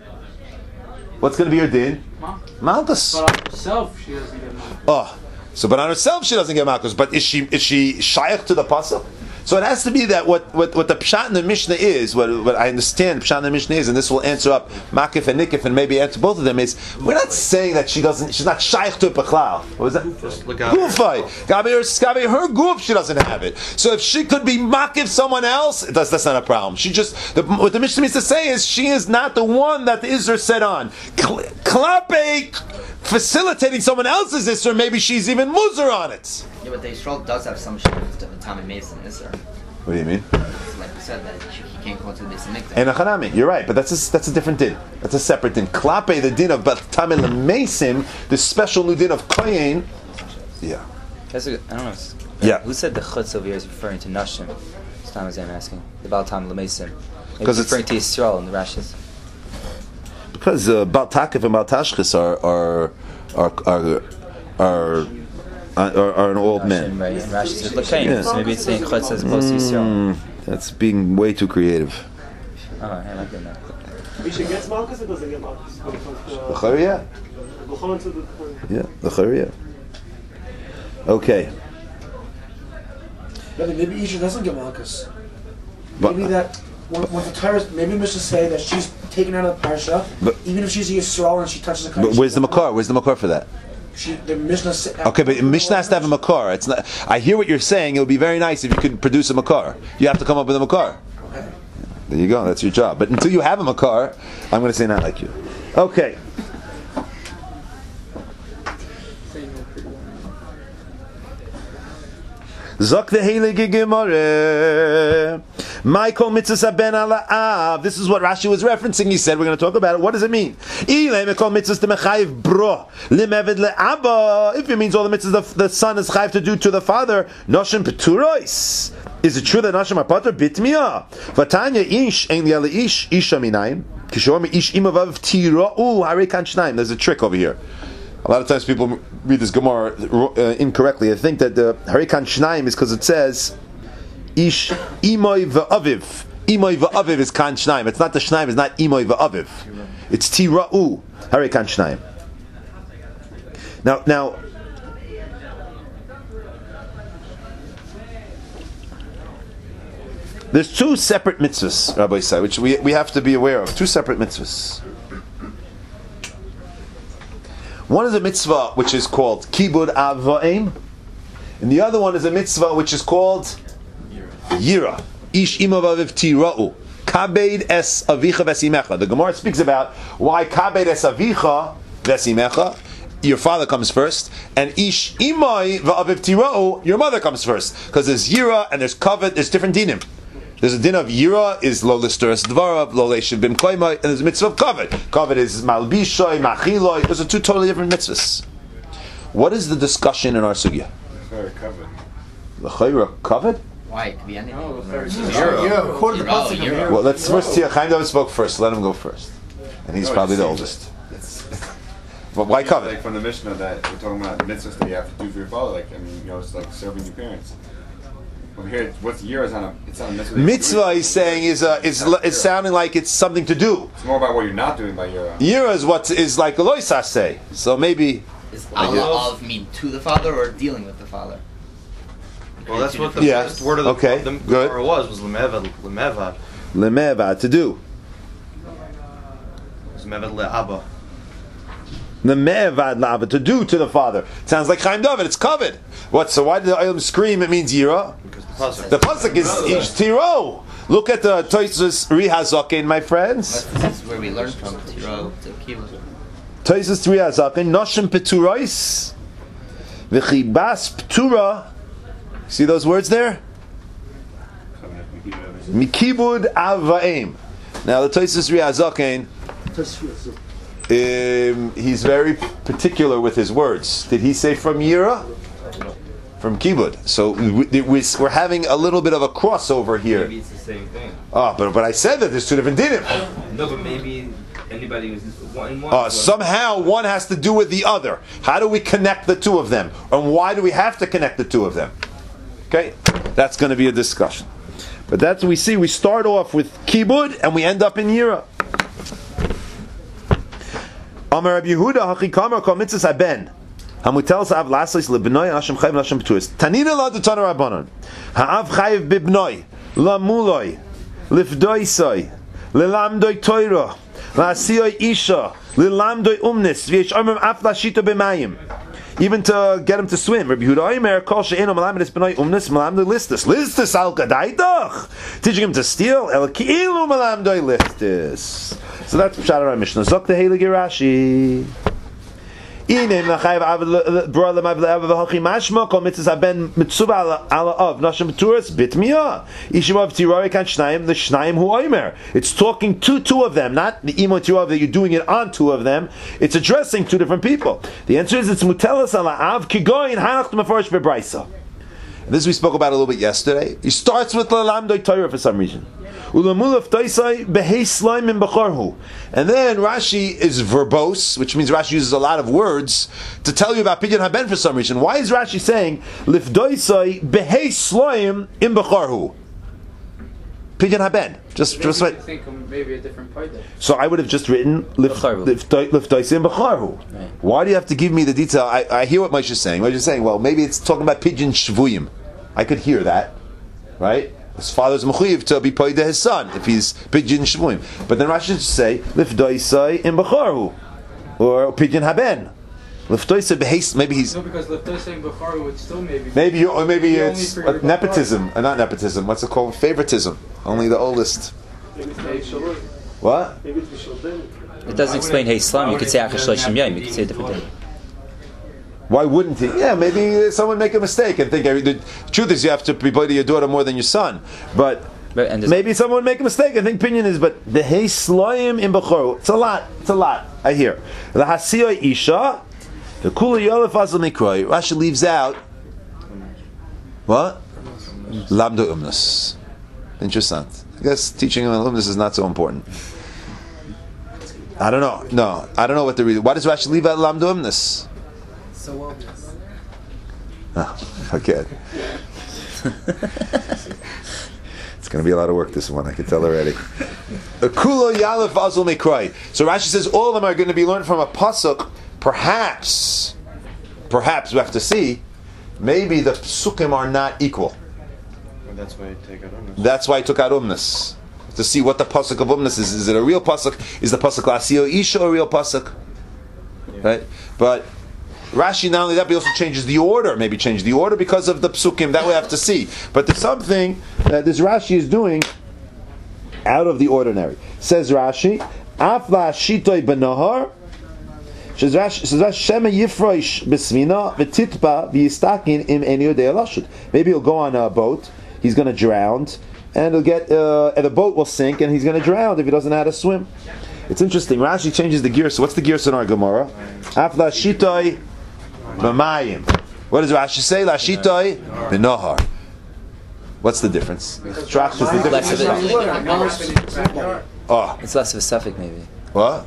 what's going to be her din? Malchus. But on herself, she doesn't get money. Oh, so but on herself she doesn't get malchus. But is she is she shaykh to the pasuk? So it has to be that what, what, what the pshat in the Mishnah is, what, what I understand pshat in the Mishnah is, and this will answer up Makif and Nikif and maybe answer both of them, is we're not saying that she doesn't, she's not shaykh to a pechlal. What was that? Gufay. Gabi her, Gabi her guf, she doesn't have it. So if she could be Makif someone else, that's, that's not a problem. She just, the, what the Mishnah means to say is she is not the one that the Isra said on. Klape facilitating someone else's Isra, maybe she's even muzer on it. Yeah, but the Yisrael does have some shit of the Tommy Mason, is there? What do you mean? Like you said, that he can't go to the Beis Hamikdash. And a chanami, you're right, but that's a, that's a different din. That's a separate din. Klape, the din of Batamil Mesim, the special new din of Koyin. Yeah. That's a, I don't know. If Yeah. Who said the chutz over here is referring to Nashim? This time as I'm asking. The Baltam Lamesim. Because It's it's- referring to Yisrael in the Rashis. Because uh, Baltakif and Baltashchis are are are are are, are, are an old Nashim, man. right? And Rashi says Lakain. Yeah. So maybe it's saying chutz as opposed to Yisrael. Mm, that's being way too creative. Oh, I like that. Misha gets Malchus or doesn't get Malchus when it comes to The uh, Chariya? B'chol to the Yeah, the Chariya. Okay. Maybe, maybe Isha doesn't get Malchus. But- Maybe that when, when the Torah, maybe Mishnah say that she's taken out of the parsha, But- even if she's a Yisrael and she touches the But where's the Makar? Where's the Makar for that? She, the Mishnah say, Okay, but Mishnah has to have a Makar. It's not. I hear what you're saying. It would be very nice if you could produce a Makar. You have to come up with a Makar. Okay. There you go. That's your job. But until you have a Makar, I'm going to say not like you. Okay. Zok the Heilige Gemara. Michael mitzvah ben ala'av. This is what Rashi was referencing. He said we're going to talk about it. What does it mean? Ilay mikol mitzvahs demechayiv bro limeved le'aba. If it means all the mitzvahs the, the son is chayiv to do to the father, noshim peturois. Is it true that noshim are patur bitmiya? Vatanya ish ein liya leish isha minayim. Kishom ish imavav tira'u harei kan shnayim. There's a trick over here. A lot of times people read this Gemara uh, incorrectly. I think that the Harikan Shnaim is because it says Ish Imoy v'aviv. Imoy v'aviv is Kan Shnaim. It's not the Shnaim. It's not Imoy v'aviv. It's Tira'u Harikan Shnaim. Now, now. There's two separate mitzvahs, Rabbi Isai, which we we have to be aware of. Two separate mitzvahs. One is a mitzvah which is called Kibud Avva'im, and the other one is a mitzvah which is called Yira. Ish Imavaviv Tira'u. Kabed es avicha vesimecha. The Gemara speaks about why kabed es avicha vesimecha. Your father comes first, and ish imai va'aviv tira'u, your mother comes first, because there's yira and there's kavod. There's different dinim. There's a din of yira is lo listeris dvarav, lo leishiv bim koimai, and there's a mitzvah of kavod. Kavod is malbishoy, machiloi. Those are two totally different mitzvahs. What is the discussion in our sugya? L'chayra kavod. Why? It could be anything. No, very Yeah, according to the pasuk of Yira. Well, let's first see. Chaim David spoke first. Let him go first, and he's No, probably it the seems oldest. It's, But why Like kavod? from the Mishnah that we're talking about mitzvahs that you have to do for your father. Like I mean, you know, it's like serving your parents. Well, here, what's year is on a it's on a mitzvah. that you Mitzvah, do. he's saying, is uh, is is sounding like it's something to do. It's more about what you're not doing by year. Yira is what is like Eloisas say. So maybe Is I guess- Allah of mean to the father or dealing with the father? Well, that's what the Yeah. first word of the, Okay, of the good. Gemara was was lemevad lemevad lemeva to do. lemevad le'aba. Lemevad lava to do to the father. Sounds like Chaim David. It's covered. What? So why did the Olam scream? It means Yira. Because the pasuk. The pasuk is ish tiro. Look at the Toisus Rihazakin, my friends. This is where we learn from Tiro to Kibbutz. Toisus Rihazakin. Noshim peturais. V'chibas ptura. See those words there? Mikibud avaim. Now the Toisus Rihazakin. Um, he's very particular with his words. Did he say from Yira? From Kibud. So we, we, we're having a little bit of a crossover here. Maybe it's the same thing. Oh, but but I said that there's two different dinim. No, but maybe anybody was one in one. Uh, somehow one has to do with the other. How do we connect the two of them? And why do we have to connect the two of them? Okay? That's going to be a discussion. But that's what we see. We start off with Kibud and we end up in Yira. Amar Rabbi Yehuda Hachikamar Kol Mitzvahs Haben Hamutel Sa'av Laslis Lebnoi Hashem Chayiv Hashem Petuas Tanina La D'Tana Rabbanon Ha'av Chayiv Bibnoi Lamuloi Lifdoisoi Lilamdoi Toira La'asiyoi Isha Lilamdoi Umnis V'yesh Amram Af Lashita B'mayim. Even to get him to swim. Rabbi Yehuda Omer Kol She'eno Malamed Es B'noi Umnis Malamdoi Listis Listis Al Kadaitach, teaching him to steal El Ki'ilu Malamdoi Listis. So that's Pshat our Mishnah. Zok the Heilige Rashi. Inem Nachayev Aved Bra Lemav Le'av V'Hachi Mashma Kol Mitzvahs Haben Mitzuba Ala Av Nashim B'Turas Bit Miyah Ishim Tiroi Kan Shnayim the Shnayim Hu Omer. It's talking to two of them, not the Imo Tirov that you're doing it on two of them. It's addressing two different people. The answer is it's Mutelas Ala Av Kigoyin Hanach Mefarish Bebraisa. This we spoke about a little bit yesterday. He starts with Lalamdoi Torah for some reason. And then Rashi is verbose, which means Rashi uses a lot of words to tell you about Pidyon Haben for some reason. Why is Rashi saying Lifdoisai behei sloim im b'charhu? Pidyon Haben. Just, just I right. think maybe a different part there. So I would have just written Lifdoisai im b'charhu. Why do you have to give me the detail? I, I hear what Moshe is saying. Moshe is saying, well, maybe it's talking about Pidyon Shvuyim. I could hear that, right? His father's mechuyev to be paid to his son if he's pidyon shvuim. But then Rashi should say lifdoisai in b'charhu or pidyon haben. Lifdoisai behaste. Maybe he's No, because Leftosa in Bukharu would still maybe. maybe you, or maybe He only it's forgot uh, about nepotism, uh, not nepotism. What's it called? Favoritism. Only the oldest. Maybe it's not Shalom. What? Maybe it's Shalom. It doesn't explain Hey Islam. You could say Achash Shloshim Yom. You could say a different thing. Why wouldn't he? Yeah, maybe someone make a mistake and think every, the truth is you have to be paid to your daughter more than your son, but. But, and maybe someone make a mistake. I think opinion is, but the hey sloim in b'choru. It's a lot. It's a lot. I hear the hasiyah isha, the kula yolef azal mikroi. Rashi leaves out what lamdo umnus. Interesting. I guess teaching on umnus is not so important. I don't know. No, I don't know what the reason. Why does Rashi leave out lamdo umnus? So obvious. Oh, forget. It's going to be a lot of work, this one, I can tell already. Kulo Yalef Azul Mekrai. So Rashi says all of them are going to be learned from a pasuk. Perhaps, perhaps we have to see, maybe the psukim are not equal. And that's why I take out umnus. That's why I took out umnus. To see what the pasuk of umnus is. Is it a real pasuk? Is the pasuk Lasio Isha a real pasuk? Yeah. Right? But Rashi, not only that, but he also changes the order. Maybe change the order because of the psukim. That we have to see. But there's something that this Rashi is doing out of the ordinary. Says Rashi, Afla shitoi benahar. Says Rashi, Shema yifroish besmina v'titba v'yistakin im eni yodei alashut. Maybe he'll go on a boat. He's going to drown, and he'll get, uh, and the boat will sink, and he's going to drown if he doesn't know how to swim. It's interesting. Rashi changes the gear. So what's the gear in our Gemara? Afla shitoi b'mayim. What does Rashi say? La shitoi b'nahar. What's the difference? Trash is the difference. Oh, it's less of a suffix, maybe. What?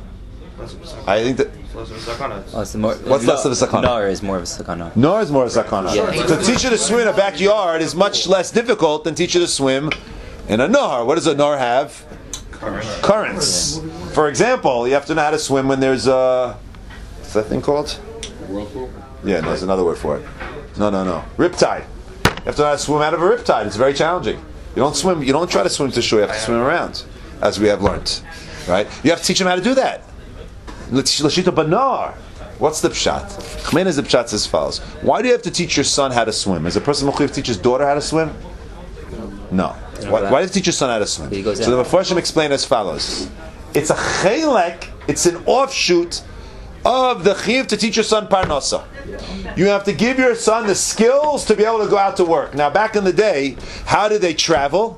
I think that. Oh, it's more, What's less of a sakana? Nar is more of a sakana. Nar is more of a sakana. Yeah. To teach you to swim in a backyard is much less difficult than teach you to swim in a nar. What does a nar have? Currents. Currents. For example, you have to know how to swim when there's a. What's that thing called? Whirlpool? Yeah, no, there's another word for it. No, no, no. Riptide. You have to know how to swim out of a riptide. It's very challenging. You don't swim. You don't try to swim to shore. You have to swim around, as we have learned. Right? You have to teach them how to do that. Lashita banar. What's the pshat? Chmein is the pshat as follows. Why do you have to teach your son how to swim? Is a person mechuyev to teach his daughter how to swim? No. Why, why do you have to teach your son how to swim? So the Mefarshim explain as follows. It's a chelek. It's an offshoot of the chiyuv to teach your son parnasa. You have to give your son the skills to be able to go out to work. Now, back in the day, how did they travel?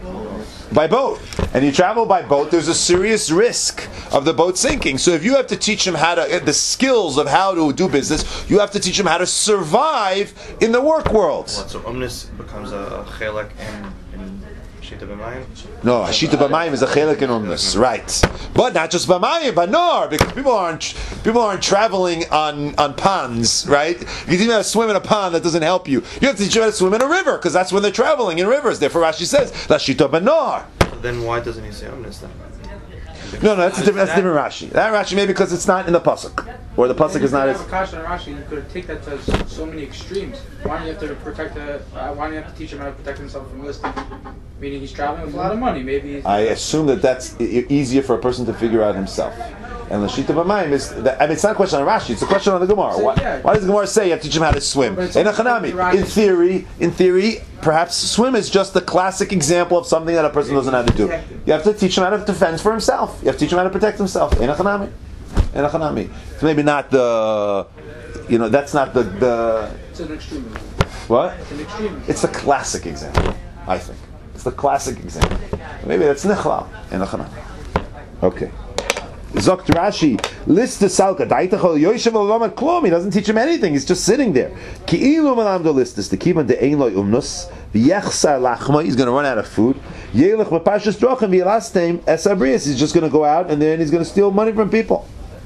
By boat. And you travel by boat, there's a serious risk of the boat sinking. So if you have to teach him how to, the skills of how to do business, you have to teach him how to survive in the work world. What, so umnis becomes a chelek in, in Shita B'mayim? No, Shita B'mayim is a chelek in umnis, right. But not just B'mayim, but nor, because people aren't people aren't traveling on, on ponds, right? You teach them how to swim in a pond, that doesn't help you. You have to teach them how to swim in a river, because that's when they're traveling in rivers. Therefore Rashi says, La Shita B'nor. Then why doesn't he say umnis then? No, no, that's a different, that's a different Rashi. That Rashi maybe because it's not in the pasuk, or the pasuk is not as. Kasha and Rashi, you could take that to so many extremes. Why do you have to protect the? Uh, why do you have to teach him how to protect himself from listing? Meaning he's traveling with a lot of money. Maybe. He's I assume that that's e- easier for a person to figure out himself. And the Shita B'mayim is. That, I mean, it's not a question on Rashi; it's a question on the Gemara. So, why, yeah. why does the Gemara say you have to teach him how to swim? But it's In a also Chanami, Rashi. in theory, in theory, perhaps swim is just the classic example of something that a person doesn't know how to do. You have to teach him how to defend for himself. You have to teach him how to protect himself. In a Chanami, in a Chanami. It's maybe not the. You know, that's not the the. It's an extreme. What? It's an extreme. It's a classic example, I think. It's the classic example. Maybe that's Nichlal in a Chanami. Okay. Zokt Rashi, list the salka. Daitachol Yoshev Olamat Klom. He doesn't teach him anything. He's just sitting there. Ki'ilu Malamdo listis. The kiman de ein loy umnus. V'yechsar lachma. He's going to run out of food. Yelech mepashas drochem v'yelastem esabrius. He's just going to go out and then he's going to steal money from people.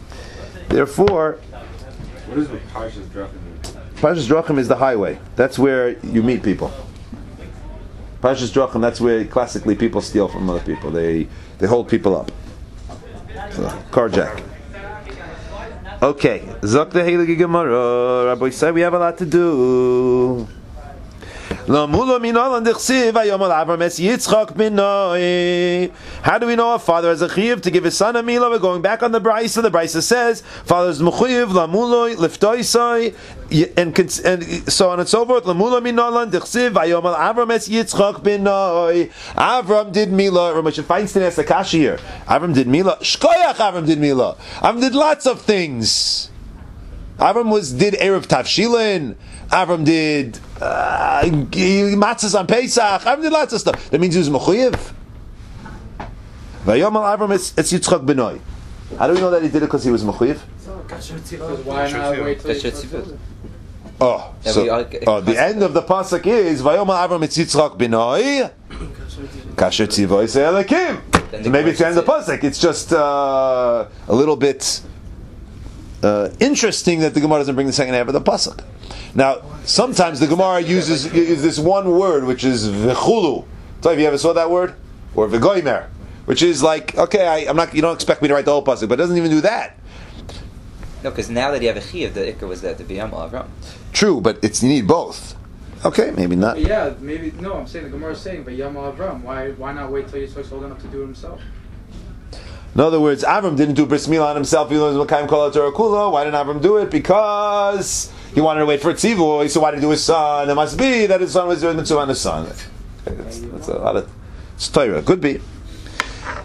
Therefore, what is mepashas drochem? Pashas drochem is the highway. That's where you meet people. Pashas drochem. That's where classically people steal from other people. They they hold people up. So, carjack. Okay, Zok the Heilige Gemara. Rabbi said we have a lot to do. How do we know a father has a chiyuv to give his son a milah? We're going back on the brisa. The brisa says father's mechuyev lamuloi liftoisai and and so on and so forth. Lamulo minolan dichsiv vayomal Avram es Yitzchak binoi. Avram did milah. Ramesh Feinstein has a kasha here. Avram did milah. Shkoyach Avram did milah. Avram did lots of things. Avram was did erev tavshilin. Avram did uh, matzahs on Pesach. Avram did lots of stuff. That means he was mechuyev. Vayomal Avram es Yitzchak binoi. How do we know that he did it because he was mechuyev? Why not wait till he's Oh, so oh, the end of the pasuk is Vayomal Avram es Yitzchak binoi. Kasher tzivoy se'elakim. So maybe it's the end of the pasuk. It's just uh, a little bit uh, interesting that the Gemara doesn't bring the second half of the pasuk. Now, sometimes the Gemara uses, uses this one word, which is v'chulu. So, have you ever saw that word? Or v'goymer, which is like, okay, I, I'm not. You don't expect me to write the whole pasuk, but it doesn't even do that. No, because now that you have a chiyuv, the ikar was that the V'yamal Avram. True, but it's you need both. Okay, maybe not. But yeah, maybe no. I'm saying the Gemara is saying, but Yamal Avram. Why? Why not wait till Yitzchak's old enough to do it himself? In other words, Avram didn't do bris milah on himself. Even though he was Makayim Kol HaTorah Kula. Why didn't Avram do it? Because he wanted to wait for tzivui. So why did he do his son? It must be that his son was doing mitzvah on his son. That's, that's a lot of it's Torah. Could be.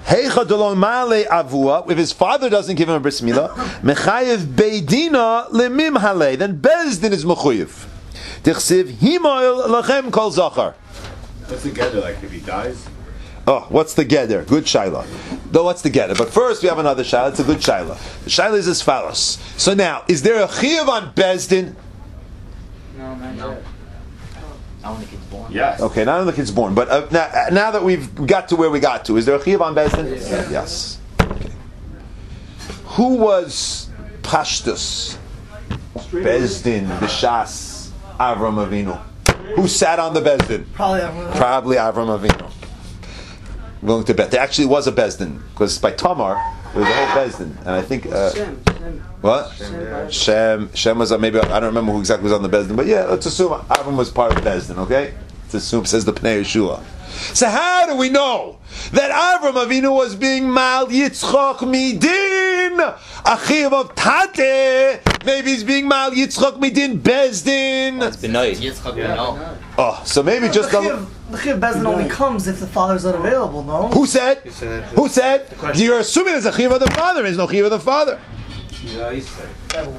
Heicha delon male avua, if his father doesn't give him a bris milah, mechayev beidina lemim hale, then Bezdin is mechuyev. Tichsiv himoil lachem kol zachar. What's the gather like if he dies? Oh, what's the geder? Good shaila. Though, what's the geder? But first, we have another shaila. It's a good shaila. The shaila is as follows. So now, is there a chiyuv on Bezdin? No, man. No. Not when the kid's born. Yes. Okay, not when the kid's born. But uh, now, now that we've got to where we got to, is there a chiyuv on Bezdin? Yeah. Yes. Okay. Who was Pashtus? Bezdin, B'shas, Avram Avinu. Who sat on the Bezdin? Probably Avram. Probably Avram Avinu. Willing to bet. There actually was a Bezdin, because by Tamar, there was a whole Bezdin. And I think... Uh, Shem, Shem. what? Shem. Shem. Shem was, uh, maybe, I don't remember who exactly was on the Bezdin, but yeah, let's assume Avram was part of the Bezdin, okay? Let's assume, says the Pnei Yeshua. So how do we know that Avram Avinu was being mal Yitzchok midin achiv of Tate? Maybe he's being mal Yitzchok midin Bezdin. It's Benoit. Yitzchak Beno. Oh, so maybe just the the, chiyuv, the chiyuv Bezdin only comes if the father's unavailable, no? who said? You said that- Who said? You're assuming there's a chiv of the father. There's no chiv of the father. Yeah, I said.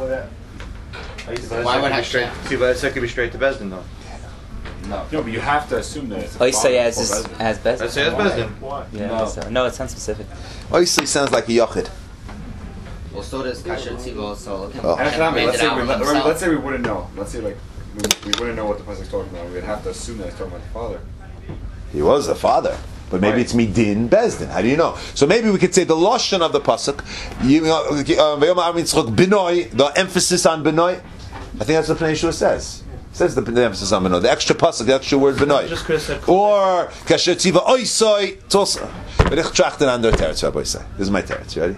Why would I straight? See, but it's could be straight to Bezdin though. No, but you have to assume that it's a Oh, you say as father is, before as best. I say it's Bezdin. Yeah. No. So, no, it sounds specific. Obviously, sounds like a yachid. Well, so does Kasher Tzivo, so Oh. And economically, let's say, we, Out let, himself. let's say we wouldn't know. Let's say like we, we wouldn't know what the pasuk's talking about. We'd have to assume that it's talking about the father. He was a father. But maybe Right. it's midin Bezdin. How do you know? So maybe we could say the lashon of the pasuk, you know, uh, Benoy, the emphasis on Benoy. I think that's what Pnei Yeshua says. It says the, the emphasis on Benoy. The extra pasuk, the extra word Benoy. Just could have said. Or kasher tziva oisoi. It's also. But ich trachten an der teretz, Rabbi say. This is my teretz. You ready?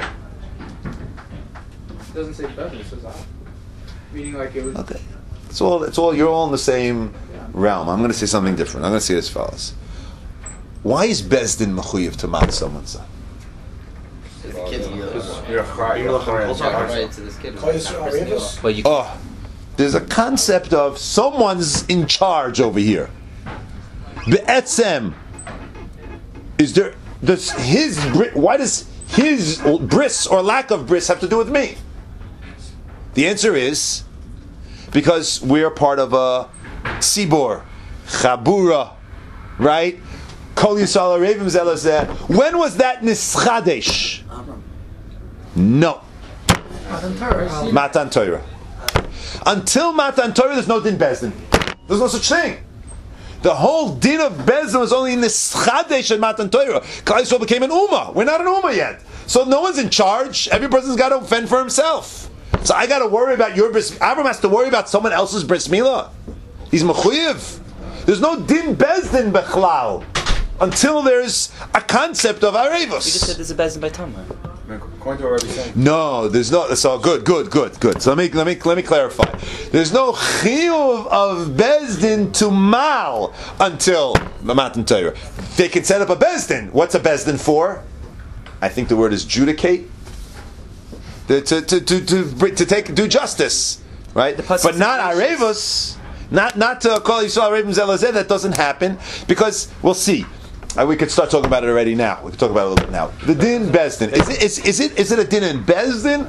It doesn't say Bezdin, it says Av. Meaning like it would. Okay. It's all. It's all. You're all in the same realm. I'm going to say something different. I'm going to say this, fellas. Why is Bezdin mechuyev to mat someone's son? The kid's really You're a chai- you're a chai- right to this kid. Well, you. Oh, there's a concept of someone's in charge over here. Be'etzem. Is there? Does his bri- why does his bris or lack of bris have to do with me? The answer is because we're part of a sibor, chabura, right? Kol Yisrael Arevim Zelazeh. When was that nischadesh? No. Matan Torah. Matan Torah. Until Matan Torah, there's no din Bezdin. There's no such thing. The whole din of Bezdin was only in the Schadesh and Matan Torah. Klal Yisrael became an Ummah. We're not an Ummah yet. So no one's in charge. Every person's got to fend for himself. So I got to worry about your bris. Avram has to worry about someone else's bris milah. He's mechuyev. There's no din Bezdin bechlal until there's a concept of You just arevos. said there's a Bezdin by Tamar. According to what Rabbi saying. No, there's no. So good, good, good, good. So let me let me let me clarify. There's no chiyuv of bezdin to mal until the Matan Torah. They can set up a bezdin. What's a bezdin for? I think the word is judicate. The, to, to, to, to, to take do justice, right? But not arevos. Not not to call Yisrael arevim zelazeh. That doesn't happen because we'll see. Uh, we could start talking about it already now. We could talk about it a little bit now. The din bezdin. Is it, is, is it is it a din in bezdin?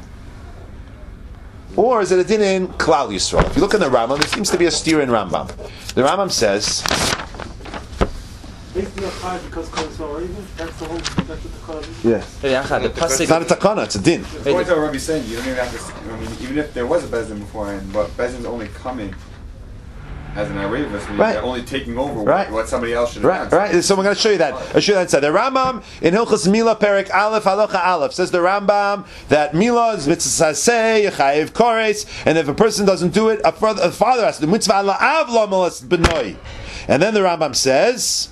Or is it a din in Klal Yisrael? If you look in the Rambam, there seems to be a steer in Rambam. The Rambam says, Basically, a chai because Kol Yisrael Arevim. That's the whole. That's what the Kol is. yeah. The pasuk. It's not a takana, it's a din. According to what Rabbi's saying, you don't even have to. I mean, even if there was a bezdin beforehand, but bezdin's only coming as an arevus, meaning Right. they're only taking over Right. what somebody else should have Right, done. right. So I'm going to show you that. I'll show you that inside. The Rambam in Hilchos Mila Perik Aleph Halacha Aleph says the Rambam that Mila is mitzvah saseh chayiv kores, and if a person doesn't do it, a father, a father has to do mitzvah la'av lo melas benoi. And then the Rambam says,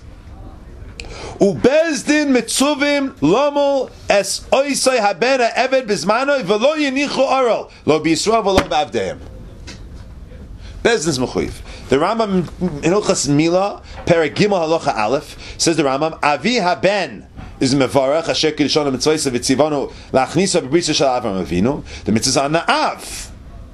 Ubezdin mitzuvim lomol es oisai habena eved bizmanoi v'lo yenichu oral lo b'Yisrael v'lo b'avdeim. Bezdin's mechuyev. The Rambam in Hilchos Mila, Perek Gimel Halacha Aleph, says the Rambam, Avi haben is mevarach asher kiddushon mitzvayis v'tzivanu la'achnisa b'brisa shel Avram Avinu. The mitzvah on Av.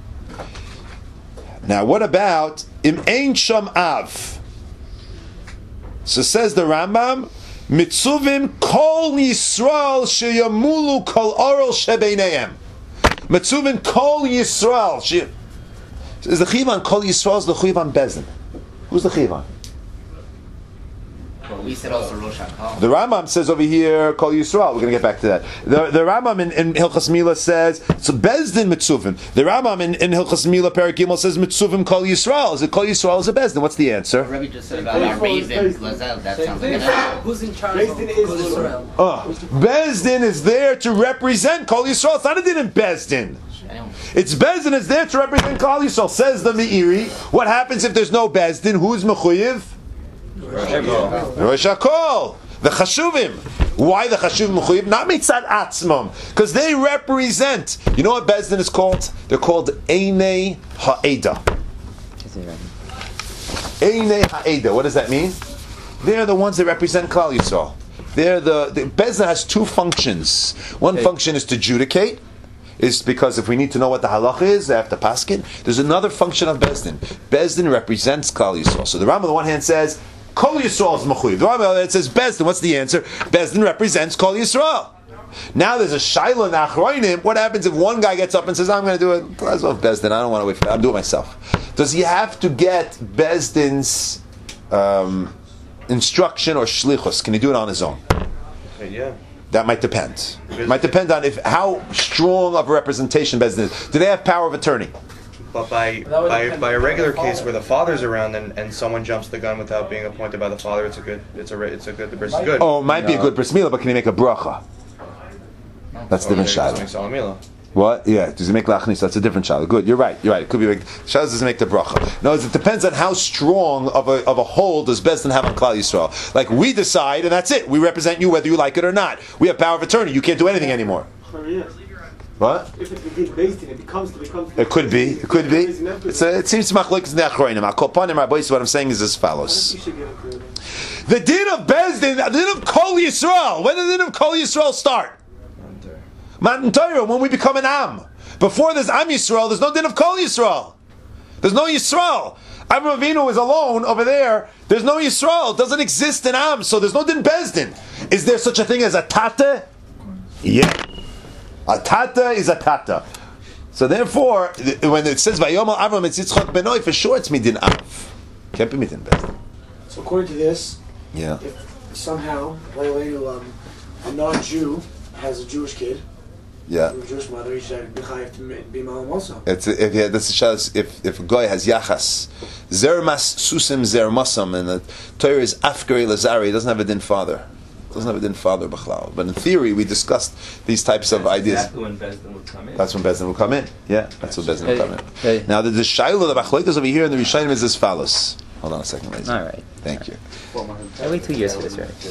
Now, what about im ein sham Av? So says the Rambam, Mitzuvim kol Yisrael sheyamulu kol oral shebeineim. Mitzuvim kol Yisrael. She, is the chiv on kol Yisrael? Is the chiv on Bezdin? Who's the chiv on? Well, we said also Rosh HaKol. The Rambam says over here, Kol Yisrael. We're going to get back to that. The, the Rambam in, in Hilchas Mila says, so Bezdin Mitzuvim. The Rambam in, in Hilchas Mila Perek Gimel says, Mitzuvim Kol Yisrael. Is it Kol Yisrael is a Bezdin? What's the answer? Rabbi just said about our Bezdin, Lazel, that sounds like an Who's in charge of Kol Yisrael? Oh, Bezdin is there to represent Kol Yisrael. It's not a din in Bezdin. It's Bezdin is there to represent Kol Yisrael. Says the Meiri. What happens if there's no Bezdin? Who's Mechuyev? Rosh HaKol, the Chashuvim. Why the Chashuvim Mechuyev? Not Mitzad Atzmam, because they represent. You know what Bezdin is called? They're called Einei Ha'eda. Einei Ha'eda. What does that mean? They're the ones that represent Klal Yisrael. They're the, the Bezdin has two functions. One okay. function is to adjudicate. Is because if we need to know what the halach is, they have to paskin. There's another function of Bezdin. Bezdin represents Klal Yisrael. So the Rambam on the one hand says, Kol Yisrael is Mechuyev. The Rambam it says Bezdin. What's the answer? Bezdin represents Kol Yisrael. Now there's a Shaila in Achroinim. What happens if one guy gets up and says, I'm going to do it? Let's go Bezdin. I don't want to wait for that. I'm doing it myself. Does he have to get Bezdin's um, instruction or shlichus? Can he do it on his own? Yeah. That might depend. It might depend on if how strong of a representation Bezdin is. Do they have power of attorney? But by by, by a regular case where the father's around and, and someone jumps the gun without being appointed by the father, it's a good. It's a it's a good. The bris is good. Oh, it might no. be a good bris milah, but can he make a bracha? That's oh, different shayla. What? Yeah. Does he make lachnis? That's a different shayla. Good. You're right. You're right. It could be like shayla doesn't make the bracha. No, it depends on how strong of a of a hold does Bezdin have on Klal Yisrael. Like we decide, and that's it. We represent you whether you like it or not. We have power of attorney. You can't do anything anymore. What? If it begins based in it becomes to become. It could be. It could be. It's a, it seems to machlokes in the achronim. I'll call upon him. What I'm saying is as follows. The din of Bezdin, the din of Kol Yisrael. When did the din of Kol Yisrael start? Matan Torah, when we become an Am. Before there's Am Yisrael, there's no din of Kol Yisrael. There's no Yisrael. Avraham Avinu is alone over there. There's no Yisrael. It doesn't exist in Am, so there's no din Bezdin. Is there such a thing as a Tata? Yeah. A Tata is a Tata. So therefore, when it says Vayomel Avram it's Yitzchak Benoi, for sure it's Midin Av. Can't be Midin Bezdin. So according to this, yeah. if somehow um, a non-Jew has a Jewish kid, yeah, a Jewish mother, he should be chayav to be malam also. It's if yeah, that's a if if a guy has yachas, zermas susim zermasam, and the Torah is afkari lazari, he doesn't have a din father, doesn't have a din father b'chlal. But in theory, we discussed these types of that's ideas. Exactly when Bezdin would come in. That's when Bezdin will come in. Yeah, that's when Bezdin hey, will come in. Hey. Now the Shaila, the Bachloikas over here in the Rishayim is as follows. Hold on a second, ladies. All right. Thank you. I wait two years for this, right?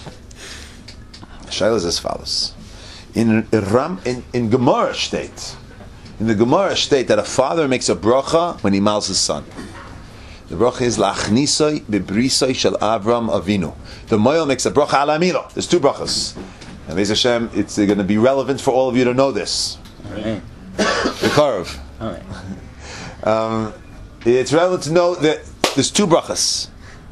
Shaila is as follows. In Ram in, in Gemara state, in the Gemara state that a father makes a bracha when he mals his son. The bracha is lachnisoi bebrisoi shel Avram Avinu. The moel makes a bracha ala milo. There's two brachas, and Beis Hashem, it's going to be relevant for all of you to know this. Right. The Karov. All right. Um, it's relevant to know that there's two brachas.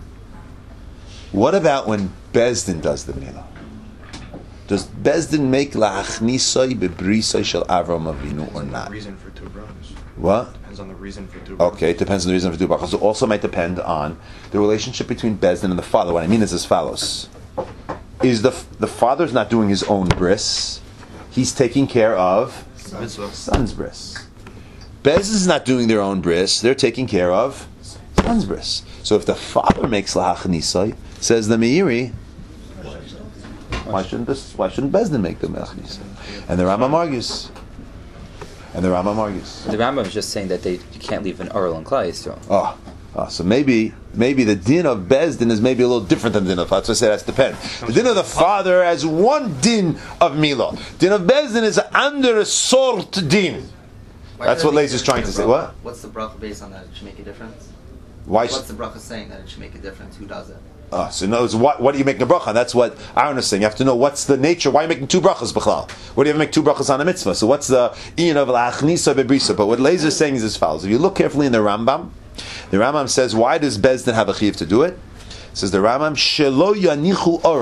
What about when Bezdin does the milah? Does Bezdin make la'achnisoi bebrisoi shel Avram Avinu or not? Reason for two brachas. What? Depends on the reason for two brachas. Okay, it depends on the reason for two brachas. It also might depend on the relationship between Bezdin and the father. What I mean is as follows: is the the father's not doing his own bris; he's taking care of son's bris. Bezdin's not doing their own bris; they're taking care of son's bris. So if the father makes la'achnisoi, says the Meiri, Why shouldn't this? Why shouldn't Bezdin make the melchnis? And the Rambam argues. And the Rambam argues. The Rambam is just saying that they you can't leave an Earl and Klal Yisrael. Oh, oh, so maybe maybe the din of Bezdin is maybe a little different than the din of father. So I say that's depend. The din of the father has one din of Mila. Din of Bezdin is under a sort din. Why that's what Leis is trying to say. What? What's the bracha based on that? It should make a difference. Why? What's the bracha saying that it should make a difference? Who does it? Uh, so in other words, what, what are you making a bracha on? That's what Aaron is saying. You have to know what's the nature. Why are you making two brachas b'chlal? What do you ever make two brachas on a mitzvah? So what's the ian of la'achnisa bebrisa? But what Lezer is saying is as follows. If you look carefully in the Rambam, the Rambam says, why does Bezdin have a chiv to do it? It says the Rambam, shelo yanichu orel.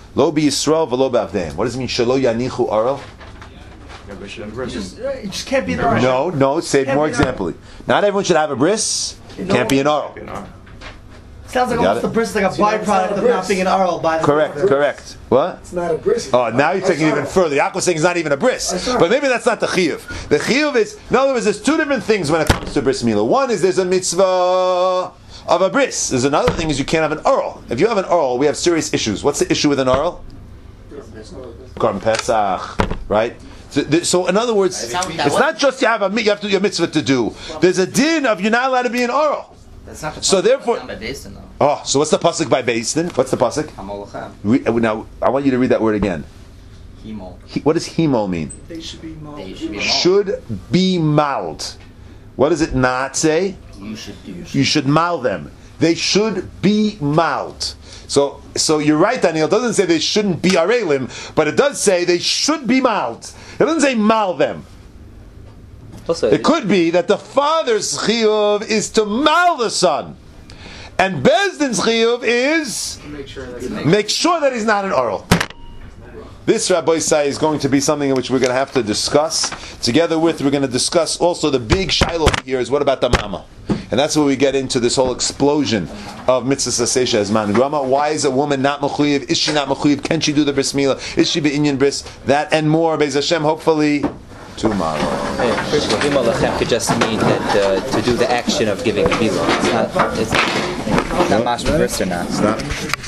Lo bi Yisrael v'lo b'avdeim. What does it mean? Shelo yanichu aral? You just, you just can't be an Arl. No, no. Say it Can't more be an Arl. examply. Not everyone should have a bris. It No. can't be an aral. Sounds like Got almost it? the bris is like a See, that's byproduct not a of not bris. being an Arl by the Correct, correct. What? It's not a bris. Oh, now you're taking it even further. Yaakov's saying it's not even a bris. sorry. But maybe that's not the chiyuv. The chiyuv is, in other words, there's two different things when it comes to bris milah. One is there's a mitzvah of a bris. There's another thing is you can't have an oral. If you have an oral, we have serious issues. What's the issue with an oral? Korban Pesach, right? So, th- so in other words, It's not- it's not just you have a mi- you have to do your mitzvah to do. There's a din of you're not allowed to be an oral. That's not the So pasuk therefore- down by Basin, though. Oh, so what's the pasuk by Beis Din? What's the pasuk? Hamolachem. Re- uh, now, I want you to read that word again. Hemol. He, what does hemol mean? They should be more. They should be mal. Should be mauled. What does it not say? You should do. You should maul them. They should be mauled. So, so you're right, Daniel. It doesn't say they shouldn't be arelim, but it does say they should be mauled. It doesn't say maul them. Also, It could be that the father's chiyuv is to maul the son, and Bezdin's chiyuv is Make sure that's make sure that he's not an oral. This, Rabbi Isai, is going to be something which we're going to have to discuss. Together with, we're going to discuss also the big shiloh here is what about the mama? And that's where we get into this whole explosion of mitzvah sasesha as man grama. Why is a woman not mechuyev? Is she not mechuyev? Can she do the bris milah? Is she be'inyan bris? That and more, Be'ez Hashem, hopefully tomorrow. yeah, first of all, Himol Lachem could just mean that uh, to do the action of giving a milah. It's not, it's not mashma bris or not. It's not.